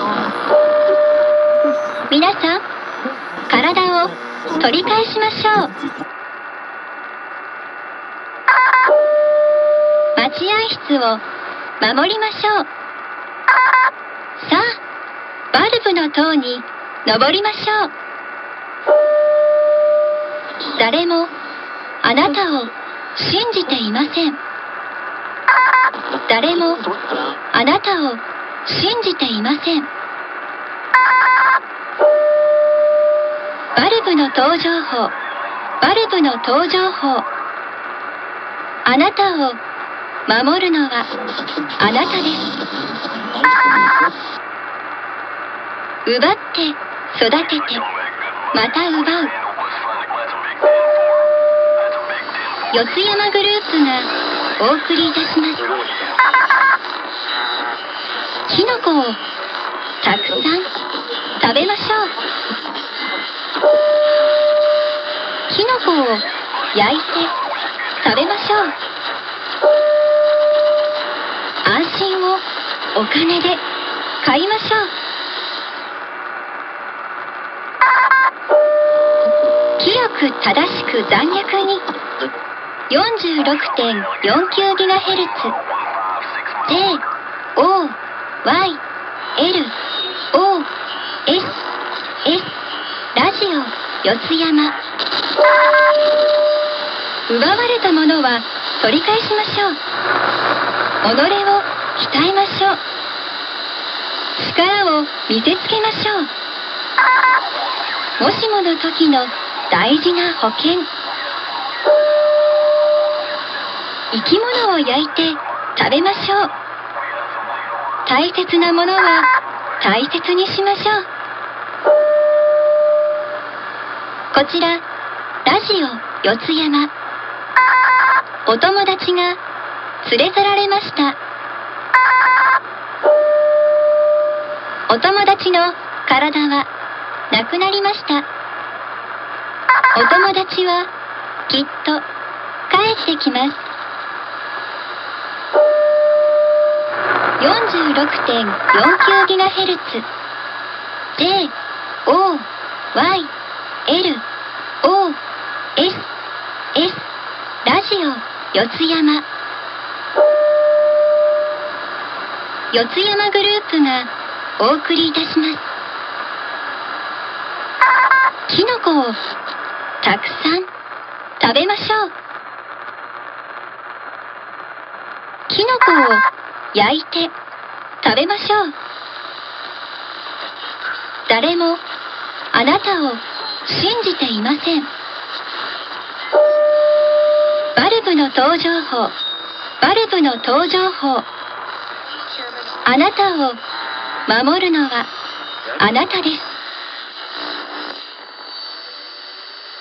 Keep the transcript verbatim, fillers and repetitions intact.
皆さん、体を取り返しましょう。待合室を守りましょう。さあ、バルブの塔に登りましょう。誰もあなたを信じていません。誰もあなたを信じていません。バルブの登場法、バルブの登場法。あなたを守るのはあなたです。奪って育ててまた奪う。四ツ山グループがお送りいたします。キノコをたくさん食べましょう。キノコを焼いて食べましょう。安心をお金で買いましょう。清く正しく残虐に よんじゅうろくてんよんきゅうギガヘルツ ジェイオーワイエルオーエスエス ラジオ四ツ山。奪われたものは取り返しましょう。己を鍛えましょう。力を見せつけましょう。もしもの時の大事な保険。生き物を焼いて食べましょう。大切なものは大切にしましょう。こちらラジオ四ツ山。お友達が連れ去られました。お友達の体はなくなりました。お友達はきっと帰ってきます。よんじゅうろくてんよんきゅうギガヘルツ ジェイオーワイエルオーエスエス ラジオ四ツ山。四ツ山グループがお送りいたします。キノコをたくさん食べましょう。キノコを焼いて食べましょう。誰もあなたを信じていません。バルブの登場法、バルブの登場法。あなたを守るのはあなたです。